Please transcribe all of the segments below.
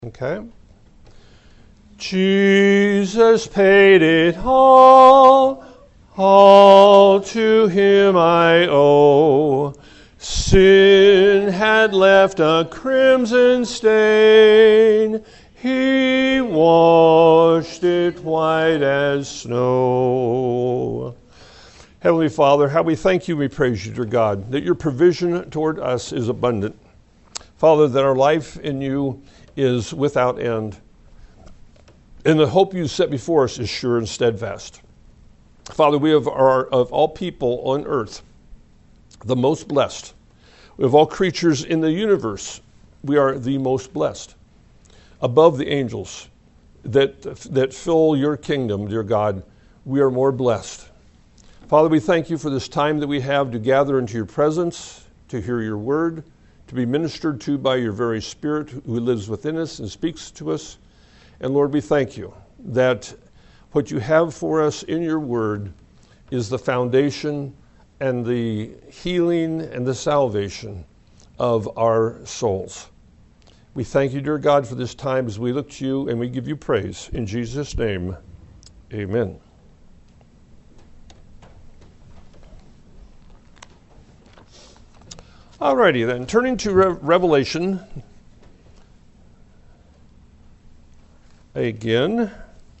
Okay. Jesus paid it all to him I owe. Sin had left a crimson stain, he washed it white as snow. Heavenly Father, how we thank you, we praise you, dear God, that your provision toward us is abundant. Father, that our life in you is without end, and the hope you set before us is sure and steadfast. Father, we are of all people on earth the most blessed. Of all creatures in the universe, we are the most blessed. Above the angels that fill your kingdom, dear God, we are more blessed. Father, we thank you for this time that we have to gather into your presence, to hear your word, to be ministered to by your very Spirit who lives within us and speaks to us. And Lord, we thank you that what you have for us in your word is the foundation and the healing and the salvation of our souls. We thank you, dear God, for this time as we look to you and we give you praise. In Jesus' name, amen. Alrighty then, turning to Revelation again.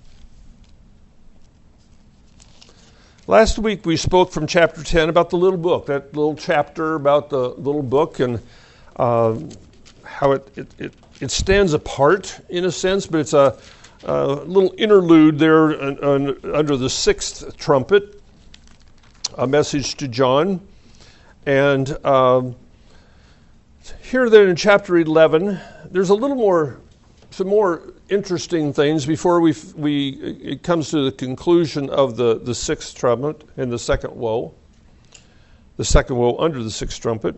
Last week we spoke from chapter 10 about the little book, that little chapter about the little book and how it stands apart in a sense, but it's a little interlude there under the sixth trumpet, a message to John. And here then in chapter 11, there's some more interesting things before it comes to the conclusion of the sixth trumpet and the second woe under the sixth trumpet.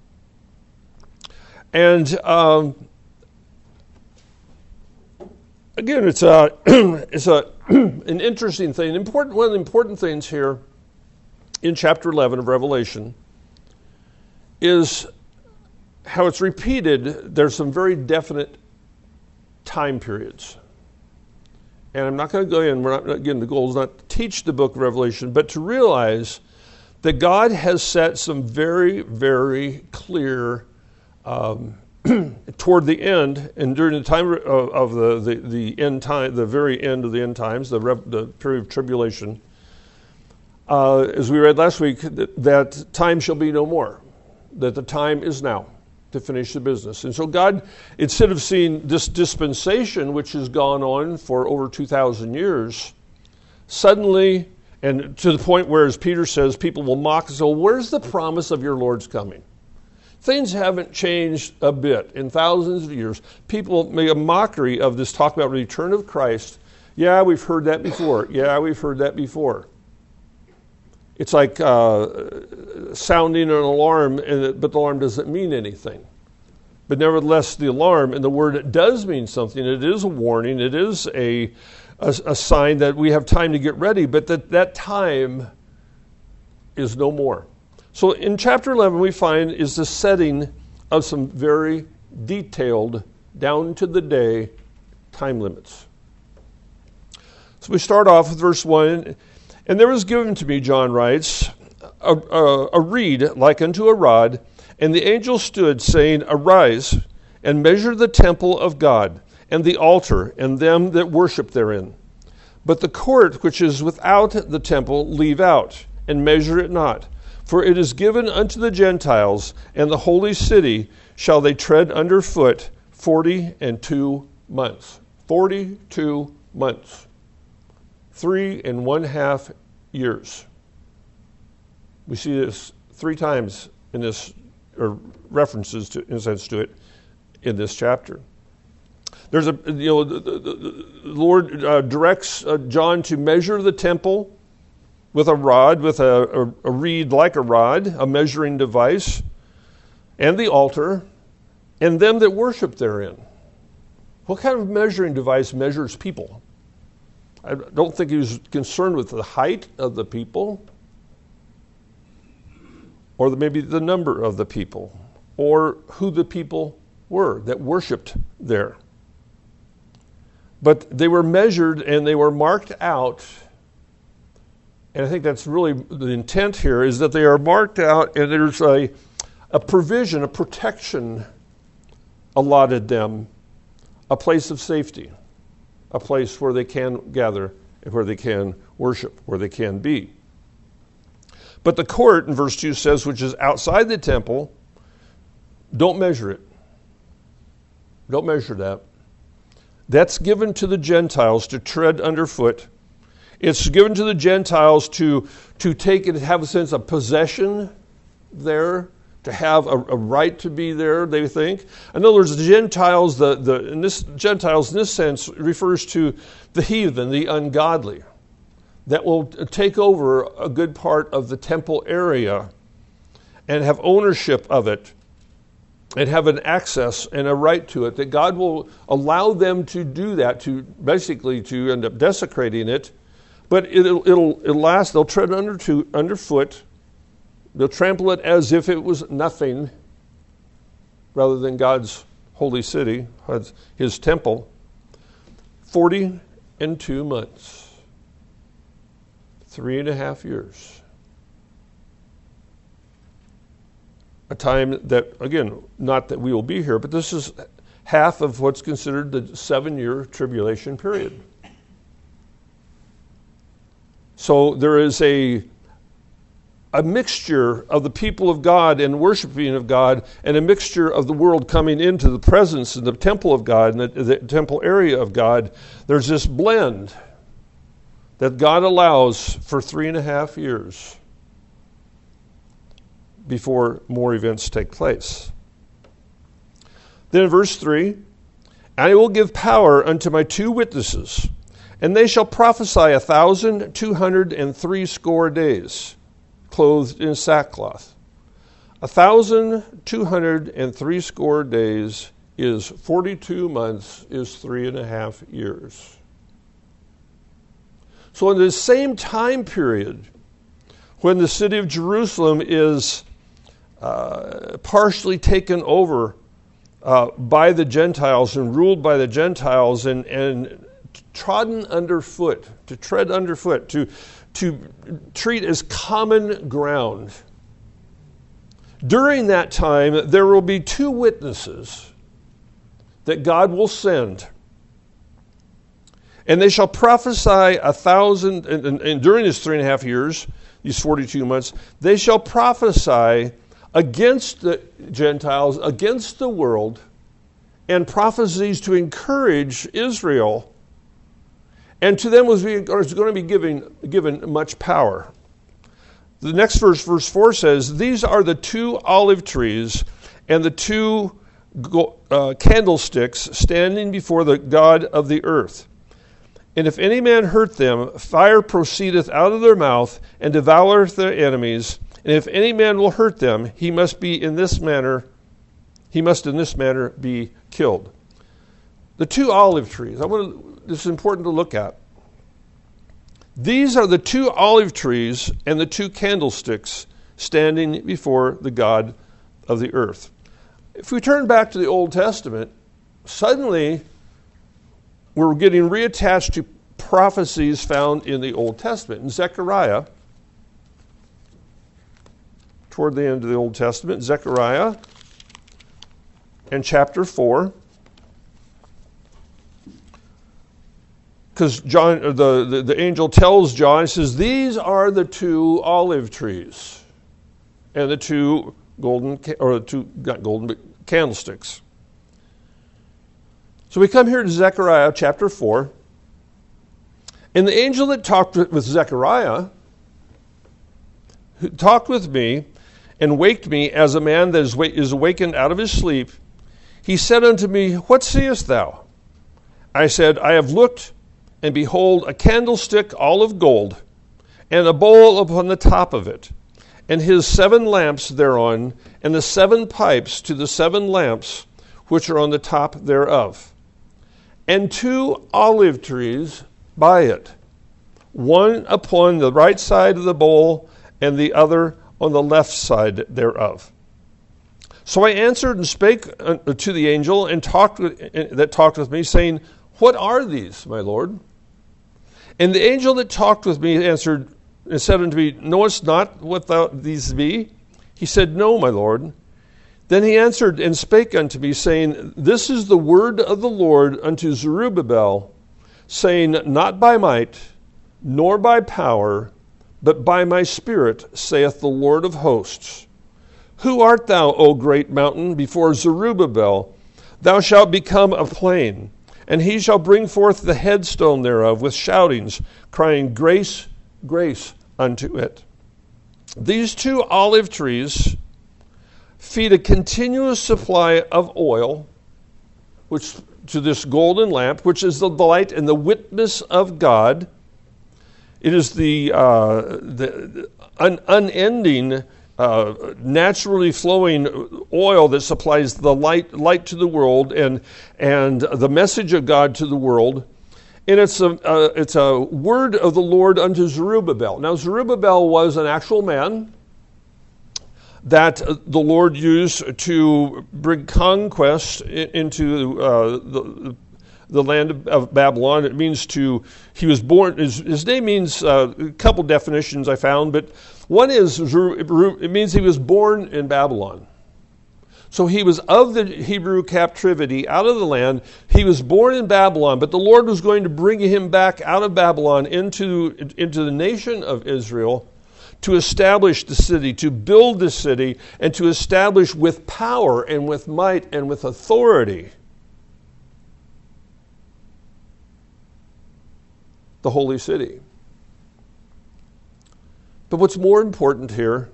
And again, it's an interesting thing. One of the important things here in chapter 11 of Revelation is how it's repeated. There's some very definite time periods. And I'm not going to go in, again, the goal is not to teach the book of Revelation, but to realize that God has set some very, very clear, toward the end, and during the time of the end time, the very end of the end times, the period of tribulation, as we read last week, that time shall be no more, that the time is now to finish the business. And so God, instead of seeing this dispensation, which has gone on for over 2,000 years, suddenly, and to the point where, as Peter says, people will mock and say, well, where's the promise of your Lord's coming? Things haven't changed a bit in thousands of years. People make a mockery of this talk about return of Christ. Yeah, we've heard that before. Yeah, we've heard that before. It's like sounding an alarm, but the alarm doesn't mean anything. But nevertheless, the alarm and the word does mean something. It is a warning. It is a sign that we have time to get ready, but that time is no more. So in chapter 11, we find is the setting of some very detailed, down to the day, time limits. So we start off with verse 1. And there was given to me, John writes, a reed like unto a rod, and the angel stood, saying, Arise, and measure the temple of God, and the altar, and them that worship therein. But the court which is without the temple leave out, and measure it not. For it is given unto the Gentiles, and the holy city shall they tread under foot 42 months. 42 months. 3.5 years. We see this 3 times in this, or references to, in a sense, to it in this chapter. There's the Lord directs John to measure the temple with a rod, with a reed like a rod, a measuring device, and the altar, and them that worship therein. What kind of measuring device measures people? I don't think he was concerned with the height of the people, or maybe the number of the people, or who the people were that worshipped there. But they were measured and they were marked out. And I think that's really the intent here, is that they are marked out and there's a provision, a protection allotted them, a place of safety, a place where they can gather, where they can worship, where they can be. But the court, in verse 2 says, which is outside the temple, don't measure it. Don't measure that. That's given to the Gentiles to tread underfoot. It's given to the Gentiles to take it, have a sense of possession there, to have a right to be there, they think. In other words, the Gentiles, Gentiles in this sense refers to the heathen, the ungodly, that will take over a good part of the temple area and have ownership of it and have an access and a right to it, that God will allow them to do that, to basically to end up desecrating it. But it'll last. They'll tread underfoot. They'll trample it as if it was nothing, rather than God's holy city, His temple. 42 months, 3.5 years. A time that, again, not that we will be here, but this is half of what's considered the 7-year tribulation period. So there is a mixture of the people of God and worshiping of God, and a mixture of the world coming into the presence in the temple of God and the temple area of God. There's this blend that God allows for 3.5 years before more events take place. Then in verse 3, I will give power unto my 2 witnesses, and they shall prophesy 1,260 days, clothed in sackcloth. 1,260 days is 42 months, is 3.5 years. So in the same time period, when the city of Jerusalem is partially taken over by the Gentiles and ruled by the Gentiles and trodden underfoot, to tread underfoot, to treat as common ground. During that time, there will be 2 witnesses that God will send. And they shall prophesy 1,000, and during this 3.5 years, these 42 months, they shall prophesy against the Gentiles, against the world, and prophecies to encourage Israel. And to them is going to be given much power. The next verse, verse 4 says, these are the 2 olive trees and the 2 candlesticks standing before the God of the earth. And if any man hurt them, fire proceedeth out of their mouth and devoureth their enemies. And if any man will hurt them, he must in this manner be killed. The 2 olive trees. This is important to look at. These are the 2 olive trees and the 2 candlesticks standing before the God of the earth. If we turn back to the Old Testament, suddenly we're getting reattached to prophecies found in the Old Testament. In Zechariah, toward the end of the Old Testament, Zechariah and chapter 4, because John, the angel tells John, he says, these are the 2 olive trees and the 2 candlesticks. So we come here to Zechariah chapter 4. And the angel that talked with Zechariah, who talked with me and waked me as a man that is awakened out of his sleep, he said unto me, what seest thou? I said, I have looked, and behold, a candlestick all of gold, and a bowl upon the top of it, and his 7 lamps thereon, and the 7 pipes to the 7 lamps which are on the top thereof. And 2 olive trees by it, one upon the right side of the bowl, and the other on the left side thereof. So I answered and spake to the angel that talked with me, saying, What are these, my Lord? And the angel that talked with me answered and said unto me, Knowest not what these be? He said, No, my Lord. Then he answered and spake unto me, saying, This is the word of the Lord unto Zerubbabel, saying, Not by might, nor by power, but by my Spirit, saith the Lord of hosts. Who art thou, O great mountain, before Zerubbabel? Thou shalt become a plain, and he shall bring forth the headstone thereof with shoutings, crying, Grace, grace unto it. These two olive trees feed a continuous supply of oil, which to this golden lamp, which is the light and the witness of God. It is the unending, naturally flowing oil that supplies the light to the world and the message of God to the world. And it's a word of the Lord unto Zerubbabel. Now, Zerubbabel was an actual man that the Lord used to bring conquest into the land of Babylon. It means he was born, his name means a couple definitions I found, but one is, it means he was born in Babylon. So he was of the Hebrew captivity, out of the land. He was born in Babylon, but the Lord was going to bring him back out of Babylon into the nation of Israel to establish the city, to build the city, and to establish with power and with might and with authority the holy city. But what's more important here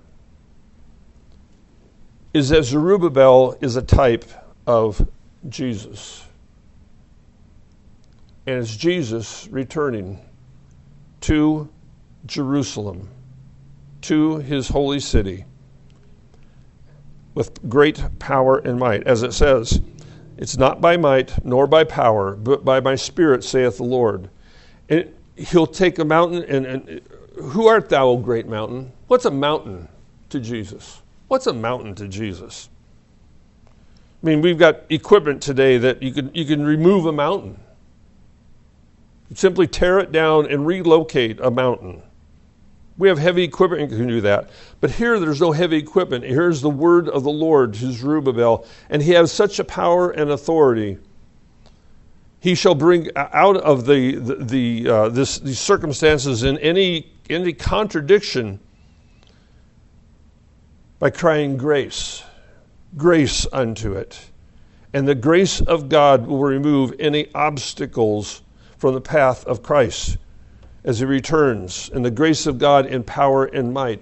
is that Zerubbabel is a type of Jesus. And it's Jesus returning to Jerusalem, to his holy city, with great power and might. As it says, it's not by might nor by power, but by my Spirit, saith the Lord. And he'll take a mountain, and who art thou, O great mountain? What's a mountain to Jesus? What's a mountain to Jesus? I mean, we've got equipment today that you can remove a mountain. You simply tear it down and relocate a mountain. We have heavy equipment that can do that. But here there's no heavy equipment. Here's the word of the Lord to Zerubbabel, and he has such a power and authority. He shall bring out of these circumstances in any contradiction by crying grace, grace unto it. And the grace of God will remove any obstacles from the path of Christ as he returns, and the grace of God in power and might.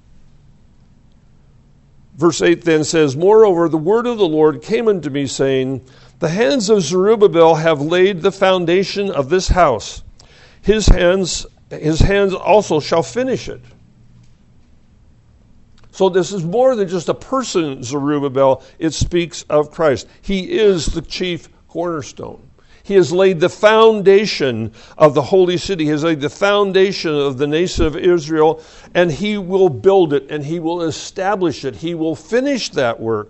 Verse 8 then says, Moreover, the word of the Lord came unto me, saying, The hands of Zerubbabel have laid the foundation of this house. His hands also shall finish it. So this is more than just a person, Zerubbabel. It speaks of Christ. He is the chief cornerstone. He has laid the foundation of the holy city. He has laid the foundation of the nation of Israel, and he will build it, and he will establish it. He will finish that work.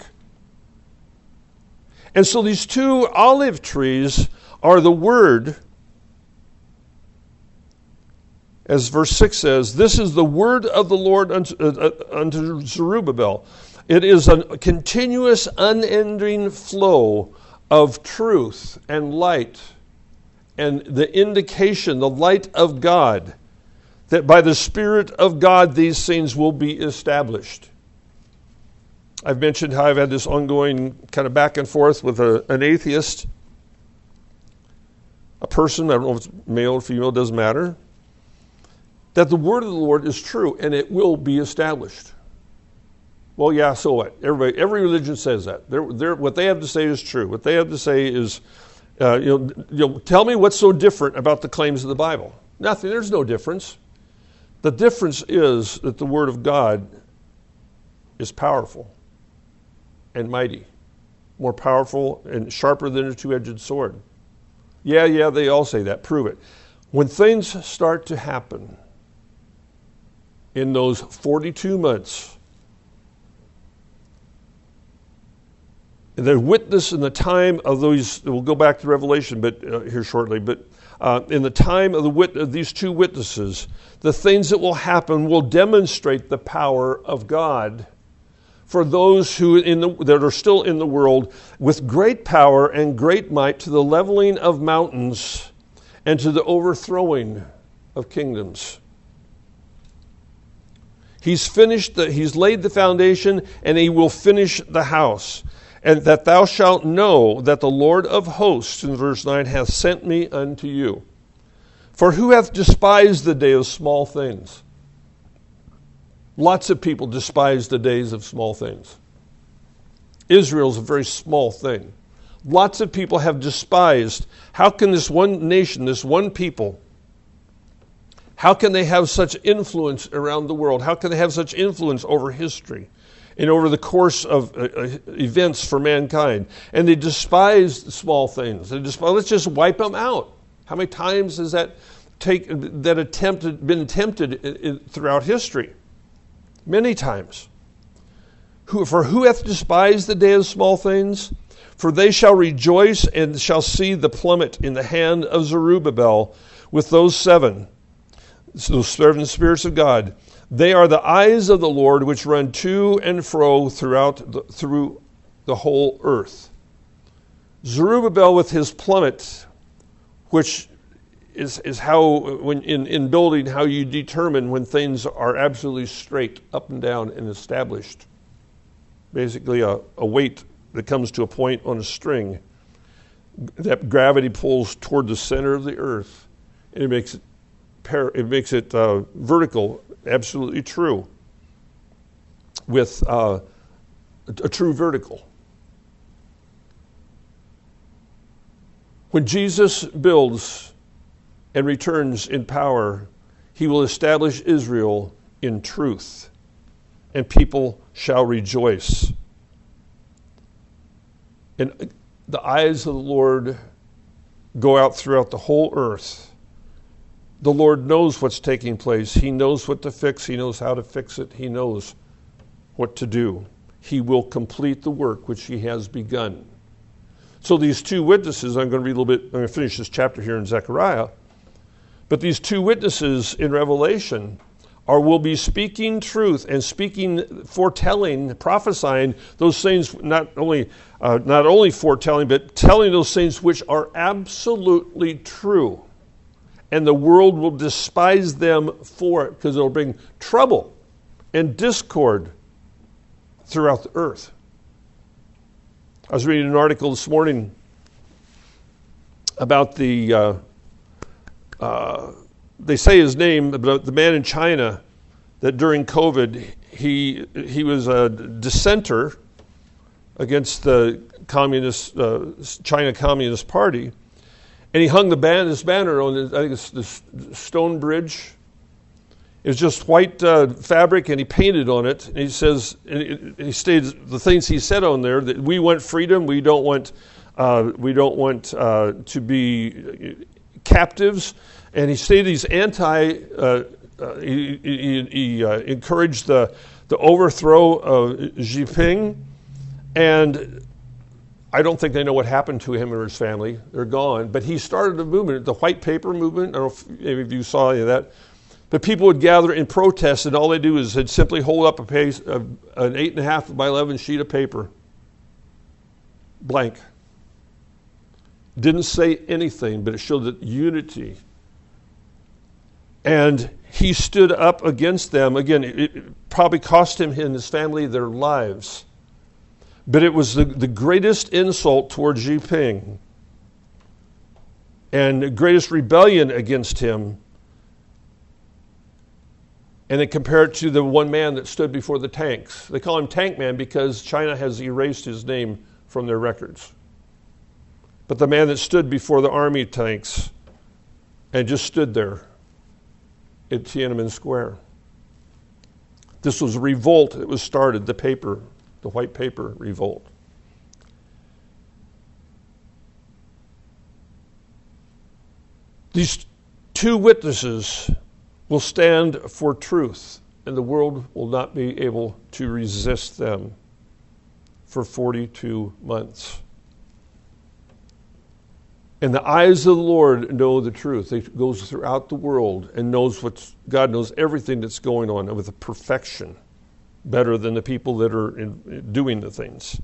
And so these two olive trees are the word. As verse 6 says, this is the word of the Lord unto Zerubbabel. It is a continuous, unending flow of truth and light and the indication, the light of God, that by the Spirit of God these things will be established. I've mentioned how I've had this ongoing kind of back and forth with an atheist, a person, I don't know if it's male or female, it doesn't matter, that the word of the Lord is true and it will be established. Well, yeah, so what? Every religion says that. What they have to say is true. What they have to say is, tell me what's so different about the claims of the Bible. Nothing. There's no difference. The difference is that the word of God is powerful and mighty, more powerful and sharper than a two-edged sword. Yeah, they all say that. Prove it. When things start to happen in those 42 months, The witness in the time of those, we'll go back to Revelation here shortly, but in the time of these two witnesses, the things that will happen will demonstrate the power of God for those that are still in the world, with great power and great might, to the leveling of mountains and to the overthrowing of kingdoms. He's laid the foundation, and he will finish the house. And that thou shalt know that the Lord of hosts, in verse 9, hath sent me unto you. For who hath despised the day of small things? Lots of people despise the days of small things. Israel's a very small thing. Lots of people have despised. How can this one nation, this one people, how can they have such influence around the world? How can they have such influence over history and over the course of events for mankind? And they despise small things. Let's just wipe them out. How many times has been attempted throughout history? Many times. For who hath despised the day of small things? For they shall rejoice and shall see the plummet in the hand of Zerubbabel with those seven spirits of God. They are the eyes of the Lord which run to and fro through the whole earth. Zerubbabel with his plummet, which is how, when in building, how you determine when things are absolutely straight, up and down, and established. Basically a weight that comes to a point on a string that gravity pulls toward the center of the earth, and it makes it vertical, absolutely true, with a true vertical. When Jesus builds and returns in power, he will establish Israel in truth, and people shall rejoice. And the eyes of the Lord go out throughout the whole earth. The Lord knows what's taking place. He knows what to fix. He knows how to fix it. He knows what to do. He will complete the work which he has begun. So these two witnesses, I'm going to finish this chapter here in Zechariah, but these two witnesses in Revelation will be speaking truth and foretelling, prophesying those things, not only foretelling, but telling those things which are absolutely true. And the world will despise them for it, because it'll bring trouble and discord throughout the earth. I was reading an article this morning about they say his name, but the man in China that during COVID, he was a dissenter against the China Communist Party, and he hung this banner on, I think it's the Stone Bridge. It was just white fabric, and he painted on it. And he says, he stated the things he said on there, that we want freedom, we don't want to be captives. And he stated he's he encouraged the overthrow of Xi Jinping, and I don't think they know what happened to him or his family. They're gone. But he started a movement, the white paper movement. I don't know if any of you saw any of that. But people would gather in protest, and all they do is they'd simply hold up an 8.5 by 11 sheet of paper, blank. Didn't say anything, but it showed that unity. And he stood up against them. Again, it probably cost him and his family their lives. But it was the greatest insult toward Xi Jinping and the greatest rebellion against him. And they compare it to the one man that stood before the tanks. They call him Tank Man because China has erased his name from their records. But the man that stood before the army tanks and just stood there at Tiananmen Square. This was a revolt that was started, the white paper revolt. These two witnesses will stand for truth, and the world will not be able to resist them. for 42 months. And the eyes of the Lord know the truth. It goes throughout the world and God knows everything that's going on with a perfection, better than the people that are doing the things.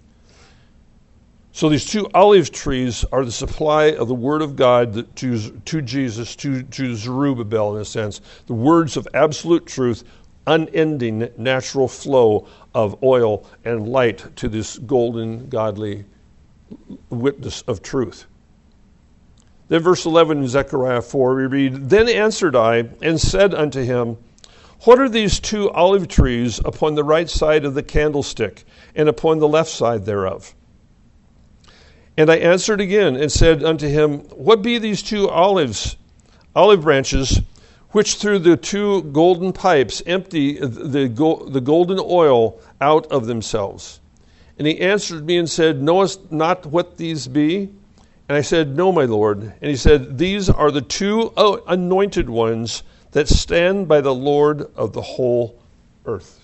So these two olive trees are the supply of the Word of God to Jesus, to Zerubbabel in a sense. The words of absolute truth, unending natural flow of oil and light to this golden, godly witness of truth. Then verse 11 in Zechariah 4, we read, Then answered I and said unto him, What are these two olive trees upon the right side of the candlestick, and upon the left side thereof? And I answered again and said unto him, What be these two olive branches, which through the two golden pipes empty the golden oil out of themselves? And he answered me and said, Knowest not what these be? And I said, No, my Lord. And he said, These are the two anointed ones that stand by the Lord of the whole earth.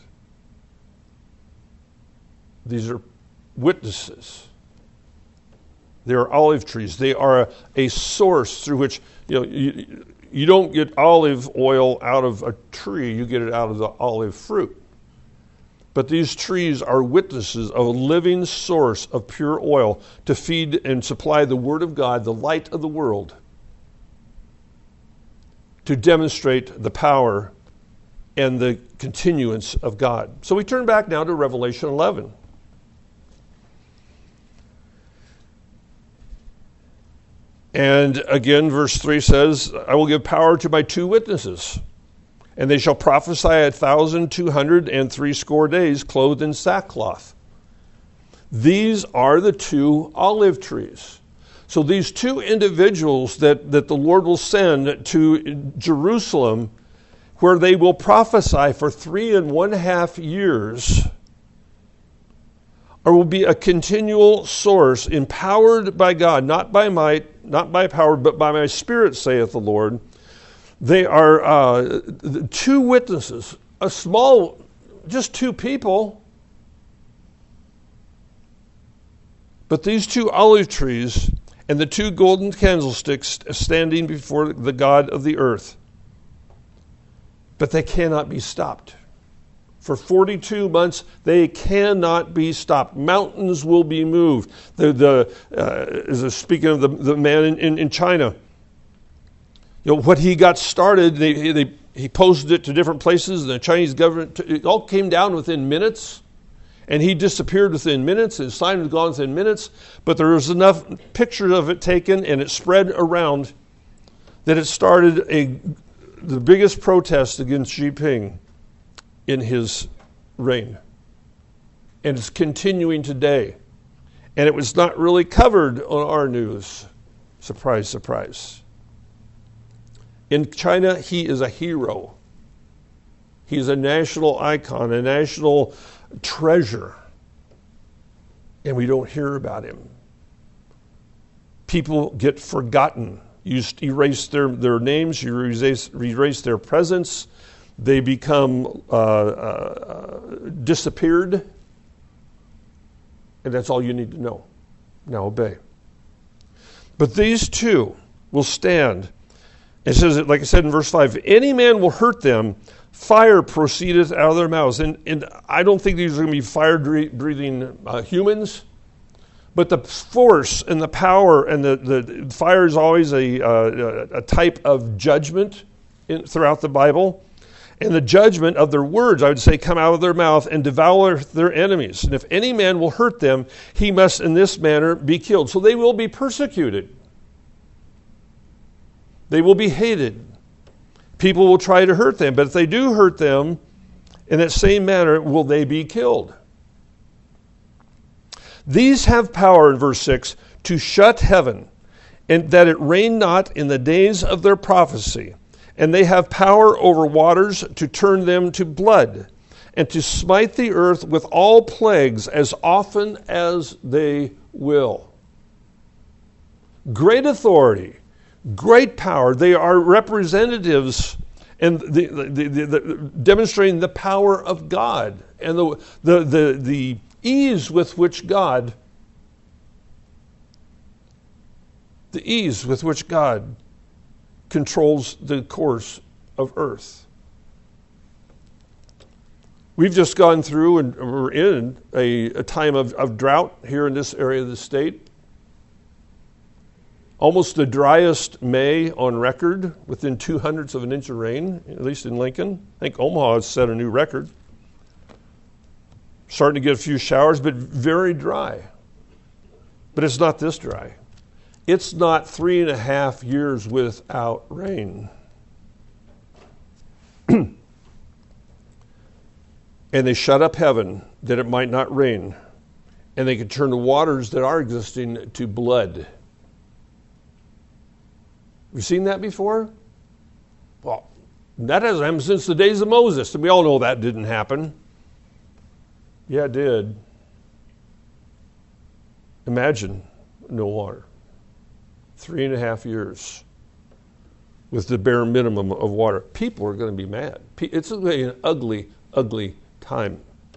These are witnesses. They are olive trees. They are a source through which, you don't get olive oil out of a tree. You get it out of the olive fruit. But these trees are witnesses of a living source of pure oil to feed and supply the Word of God, the light of the world, to demonstrate the power and the continuance of God. So we turn back now to Revelation 11. And again, verse 3 says, I will give power to my two witnesses, and they shall prophesy 1,260 days, clothed in sackcloth. These are the two olive trees. So these two individuals that the Lord will send to Jerusalem, where they will prophesy for 3.5 years, or will be a continual source, empowered by God, not by might, not by power, but by my Spirit, saith the Lord. They are two witnesses, just two people. But these two olive trees and the two golden candlesticks standing before the God of the earth. But they cannot be stopped. For 42 months, they cannot be stopped. Mountains will be moved. Speaking of the man in China, what he got started, he posted it to different places, and the Chinese government, it all came down within minutes, and he disappeared within minutes. His sign was gone within minutes, but there was enough pictures of it taken, and it spread around that it started the biggest protest against Xi Jinping in his reign. And it's continuing today. And it was not really covered on our news. Surprise, surprise. In China, he is a hero. He's a national icon, a national treasure. And we don't hear about him. People get forgotten. You erase their names, you erase their presence. They become disappeared. And that's all you need to know. Now obey. But these two will stand. It says, like I said in verse 5, any man will hurt them, fire proceedeth out of their mouths. And I don't think these are going to be fire-breathing humans, but the force and the power and the fire is always a type of judgment throughout the Bible. And the judgment of their words, I would say, come out of their mouth and devour their enemies. And if any man will hurt them, he must in this manner be killed. So they will be persecuted. They will be hated. People will try to hurt them. But if they do hurt them, in that same manner will they be killed. These have power, in verse 6, to shut heaven, and that it rain not in the days of their prophecy. And they have power over waters to turn them to blood, and to smite the earth with all plagues as often as they will. Great authority, great power. They are representatives and the demonstrating the power of God and the ease with which God controls the course of earth. We've just gone through and we're in a time of drought here in this area of the state. Almost the driest May on record, within 0.02 of an inch of rain, at least in Lincoln. I think Omaha has set a new record. Starting to get a few showers, but very dry. But it's not this dry. It's not 3.5 years without rain. And they shut up heaven that it might not rain. And they could turn the waters that are existing to blood. Have you seen that before? Well, that hasn't happened since the days of Moses, and we all know that didn't happen. Yeah, it did. Imagine no water. 3.5 years with the bare minimum of water. People are going to be mad. It's going to be an ugly, ugly time.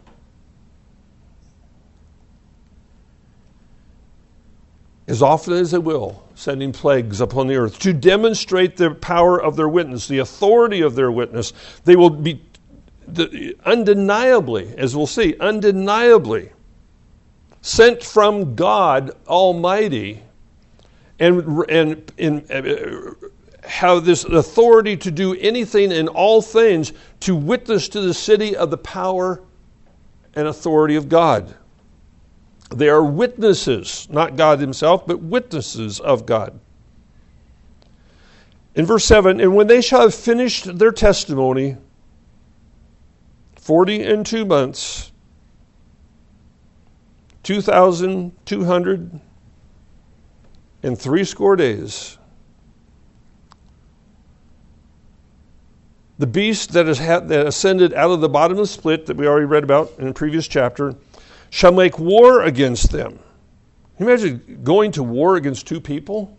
As often as they will, sending plagues upon the earth to demonstrate the power of their witness, the authority of their witness. They will be undeniably, as we'll see, undeniably sent from God Almighty and have this authority to do anything and all things to witness to the city of the power and authority of God. They are witnesses, not God himself, but witnesses of God. In verse 7, and when they shall have finished their testimony, 42 months, 2,260 days, the beast that ascended out of the bottomless split that we already read about in the previous chapter shall make war against them. Can you imagine going to war against two people?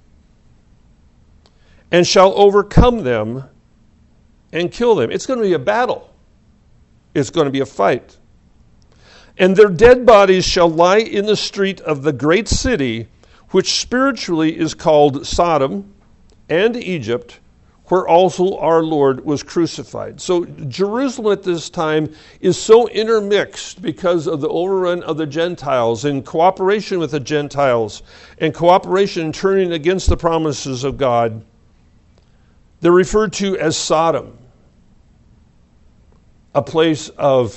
And shall overcome them and kill them. It's going to be a battle. It's going to be a fight. And their dead bodies shall lie in the street of the great city, which spiritually is called Sodom and Egypt, where also our Lord was crucified. So Jerusalem at this time is so intermixed because of the overrun of the Gentiles and cooperation with the Gentiles and cooperation in turning against the promises of God. They're referred to as Sodom, a place of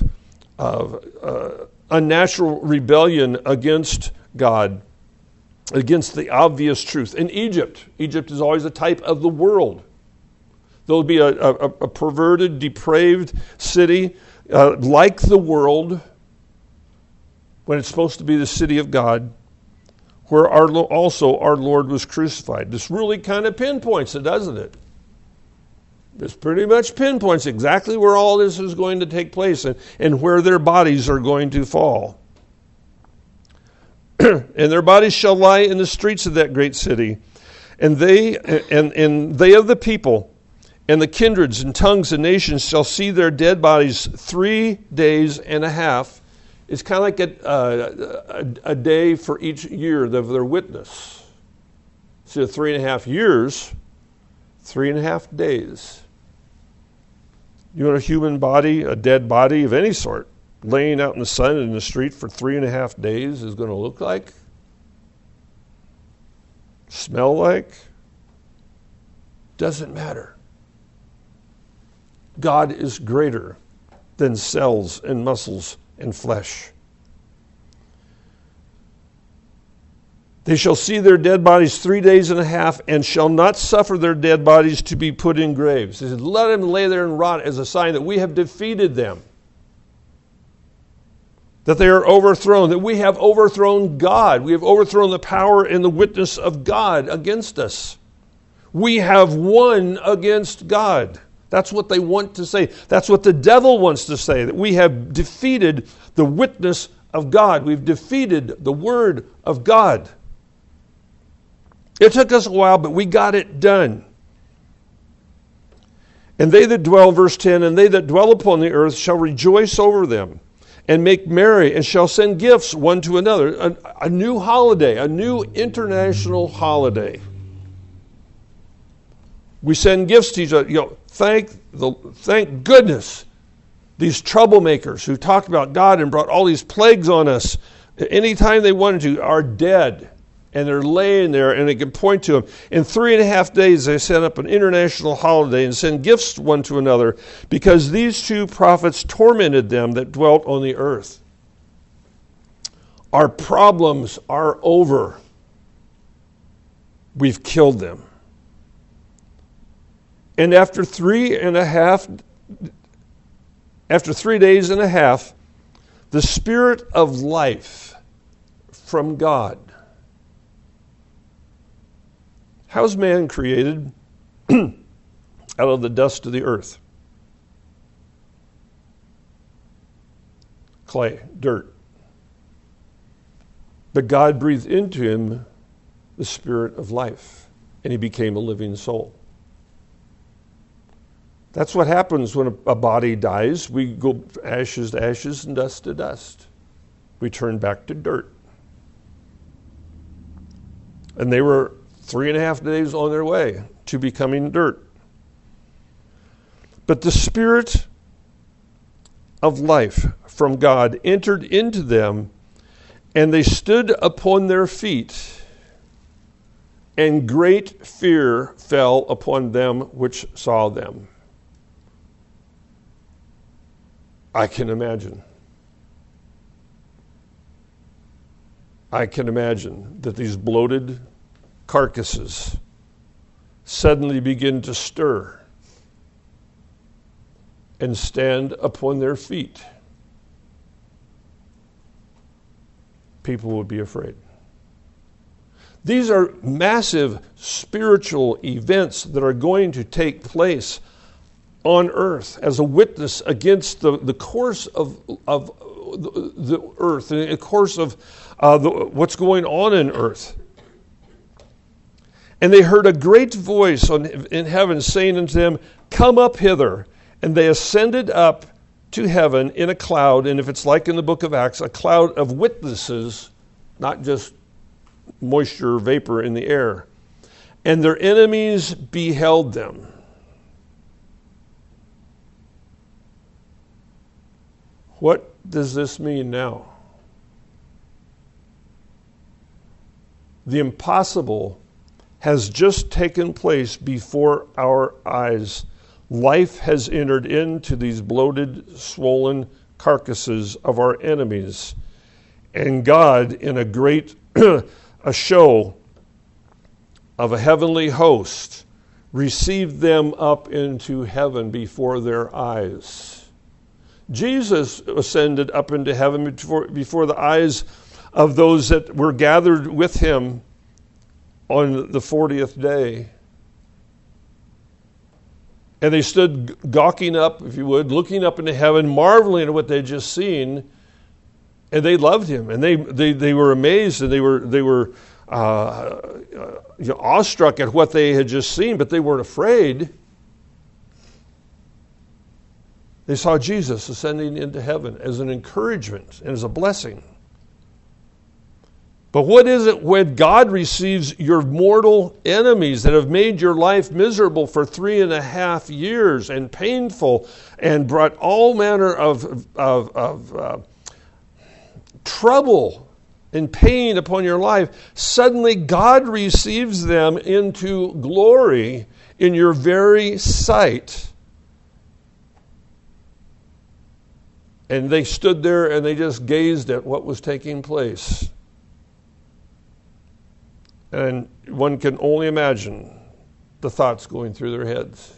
unnatural rebellion against God, against the obvious truth. In Egypt is always a type of the world. There'll be a perverted, depraved city like the world when it's supposed to be the city of God, where also our Lord was crucified. This really kind of pinpoints it, doesn't it? This pretty much pinpoints exactly where all this is going to take place and where their bodies are going to fall. And their bodies shall lie in the streets of that great city, and they of the people and the kindreds and tongues and nations shall see their dead bodies 3 days and a half. It's kind of like a day for each year of their witness. So 3.5 years, 3.5 days. You want a human body, a dead body of any sort, laying out in the sun in the street for 3.5 days is going to look like? Smell like? Doesn't matter. God is greater than cells and muscles and flesh. They shall see their dead bodies 3 days and a half, and shall not suffer their dead bodies to be put in graves. He said, let them lay there and rot as a sign that we have defeated them. That they are overthrown, that we have overthrown God. We have overthrown the power and the witness of God against us. We have won against God. That's what they want to say. That's what the devil wants to say, that we have defeated the witness of God. We've defeated the word of God. It took us a while, but we got it done. And they that dwell, verse 10, and they that dwell upon the earth shall rejoice over them, and make merry, and shall send gifts one to another. A new holiday, a new international holiday. We send gifts to each other. Thank goodness these troublemakers who talked about God and brought all these plagues on us anytime they wanted to are dead. And they're laying there, and they can point to them. In 3.5 days, they set up an international holiday and send gifts one to another, because these two prophets tormented them that dwelt on the earth. Our problems are over. We've killed them. And after 3 days and a half, the Spirit of life from God. How's man created? Out of the dust of the earth. Clay, dirt. But God breathed into him the Spirit of life, and he became a living soul. That's what happens when a body dies. We go ashes to ashes and dust to dust. We turn back to dirt. And they were 3.5 days on their way to becoming dirt. But the Spirit of life from God entered into them, and they stood upon their feet, and great fear fell upon them which saw them. I can imagine. I can imagine that these bloated carcasses suddenly begin to stir and stand upon their feet. People would be afraid. These are massive spiritual events that are going to take place on earth as a witness against the course of the earth, and the course of what's going on in earth. And they heard a great voice in heaven saying unto them, Come up hither. And they ascended up to heaven in a cloud, and if it's like in the book of Acts, a cloud of witnesses, not just moisture, vapor in the air. And their enemies beheld them. What does this mean now? The impossible has just taken place before our eyes. Life has entered into these bloated, swollen carcasses of our enemies. And God, in a great a show of a heavenly host, received them up into heaven before their eyes. Jesus ascended up into heaven before the eyes of those that were gathered with him on the 40th day. And they stood gawking up, if you would, looking up into heaven, marveling at what they'd just seen, and they loved him, and they were amazed, and they were awestruck at what they had just seen, but they weren't afraid. They saw Jesus ascending into heaven as an encouragement and as a blessing. But what is it when God receives your mortal enemies that have made your life miserable for 3.5 years and painful and brought all manner of trouble and pain upon your life? Suddenly God receives them into glory in your very sight. And they stood there and they just gazed at what was taking place. And one can only imagine the thoughts going through their heads.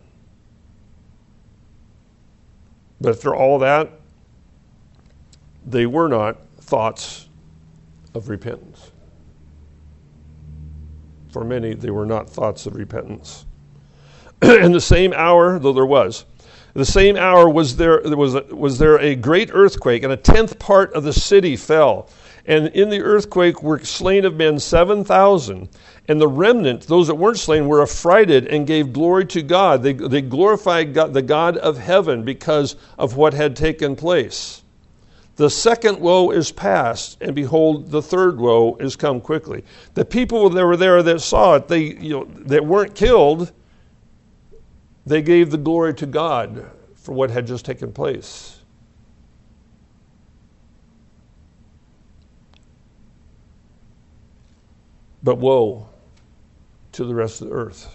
But after all that, they were not thoughts of repentance. For many, they were not thoughts of repentance. In the same hour, though there was, the same hour was there a great earthquake, and 1/10 part of the city fell. And in the earthquake were slain of men 7,000. And the remnant, those that weren't slain, were affrighted and gave glory to God. They glorified God, the God of heaven, because of what had taken place. The second woe is past, and behold, the third woe is come quickly. The people that were there that saw it, that weren't killed, they gave the glory to God for what had just taken place. But woe to the rest of the earth.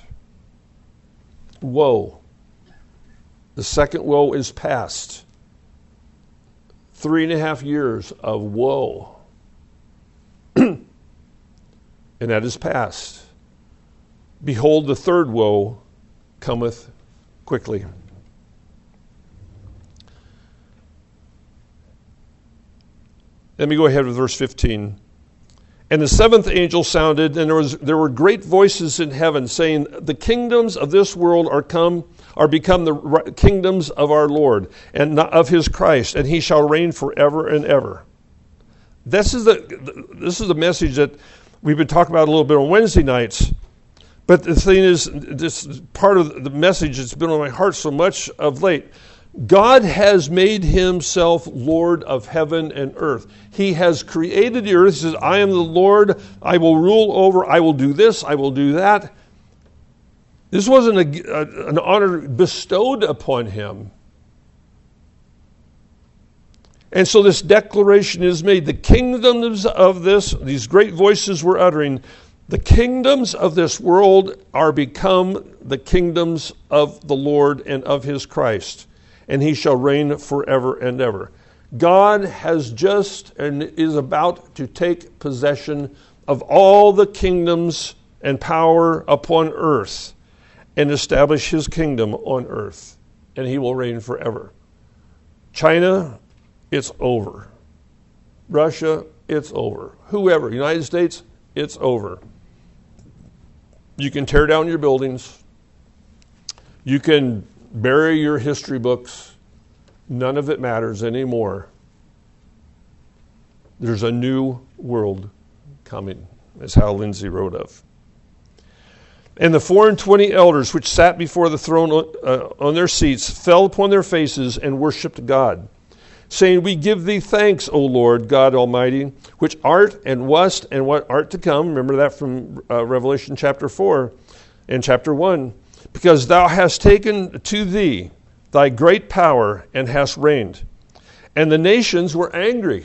Woe. The second woe is past. 3.5 years of woe. And that is past. Behold, the third woe cometh quickly. Let me go ahead with verse 15. And the seventh angel sounded, and there were great voices in heaven saying, the kingdoms of this world are become the kingdoms of our Lord and of his Christ, and he shall reign forever and ever. This is the message that we've been talking about a little bit on Wednesday nights. But the thing is, this is part of the message that's been on my heart so much of late. God has made himself Lord of heaven and earth. He has created the earth. He says, I am the Lord. I will rule over. I will do this. I will do that. This wasn't an honor bestowed upon him. And so this declaration is made. The kingdoms of these great voices were uttering, the kingdoms of this world are become the kingdoms of the Lord and of his Christ, and he shall reign forever and ever. God has just and is about to take possession of all the kingdoms and power upon earth and establish his kingdom on earth, and he will reign forever. China, it's over. Russia, it's over. Whoever, United States, it's over. You can tear down your buildings. You can bury your history books. None of it matters anymore. There's a new world coming, as Hal Lindsey wrote of. And the 24 elders which sat before the throne on their seats fell upon their faces and worshipped God, saying, we give thee thanks, O Lord God Almighty, which art and wast and what art to come. Remember that from Revelation chapter 4 and chapter 1. Because thou hast taken to thee thy great power and hast reigned. And the nations were angry.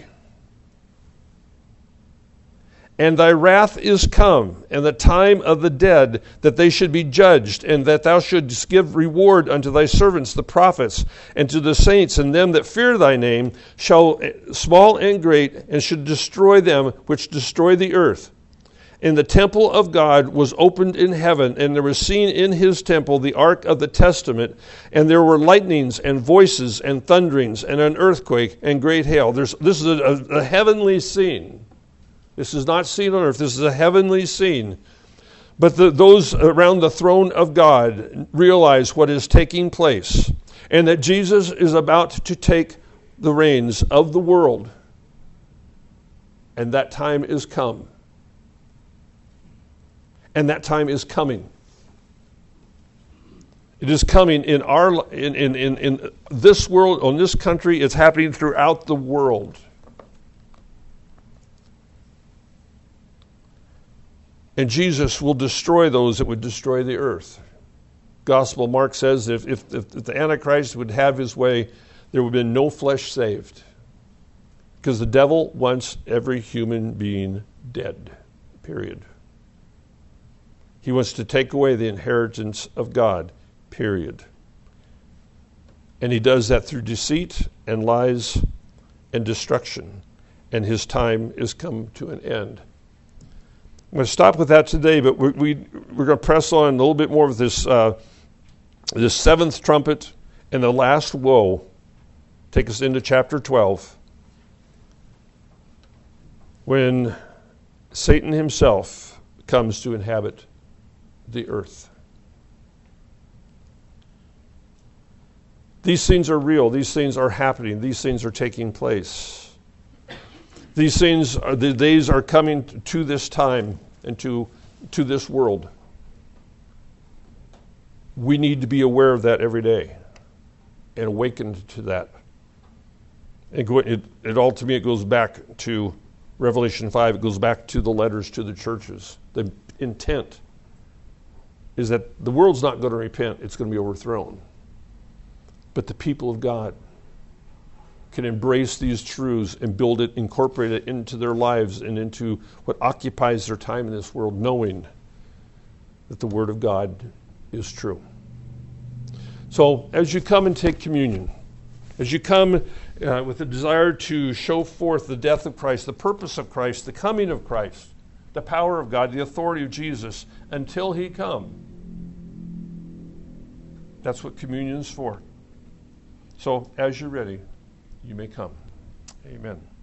And thy wrath is come, and the time of the dead, that they should be judged, and that thou shouldst give reward unto thy servants the prophets, and to the saints, and them that fear thy name, shall small and great, and should destroy them which destroy the earth. And the temple of God was opened in heaven, and there was seen in his temple the ark of the testament, and there were lightnings and voices and thunderings and an earthquake and great hail. This is a heavenly scene. This is not seen on earth. This is a heavenly scene. But those around the throne of God realize what is taking place, and that Jesus is about to take the reins of the world, and that time is come. And that time is coming. It is coming in this world, on this country. It's happening throughout the world. And Jesus will destroy those that would destroy the earth. Gospel Mark says if the Antichrist would have his way, there would have been no flesh saved. Because the devil wants every human being dead. Period. He wants to take away the inheritance of God. Period. And he does that through deceit and lies and destruction. And his time is come to an end. I'm going to stop with that today, but we're going to press on a little bit more with this seventh trumpet and the last woe. Take us into chapter 12. When Satan himself comes to inhabit the earth. These things are real. These things are happening. These things are taking place. These things, the days are coming to this time and to this world. We need to be aware of that every day and awakened to that It all, to me, it goes back to Revelation 5. It goes back to the letters to the churches. The intent is that the world's not going to repent. It's going to be overthrown. But the people of God can embrace these truths and build it, incorporate it into their lives and into what occupies their time in this world, knowing that the Word of God is true. So as you come and take communion, as you come with a desire to show forth the death of Christ, the purpose of Christ, the coming of Christ, the power of God, the authority of Jesus, until He come, that's what communion is for. So as you're ready, you may come. Amen.